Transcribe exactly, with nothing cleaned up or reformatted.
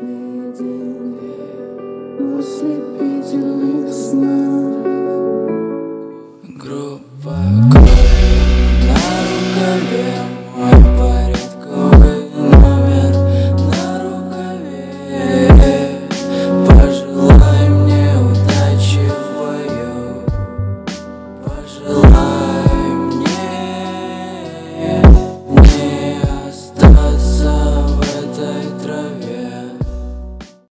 Солнечный день в ослепительных снах. Грубая кровь на рукаве, мой порядковый номер на рукаве. Пожелай мне удачи в бою, пожелай.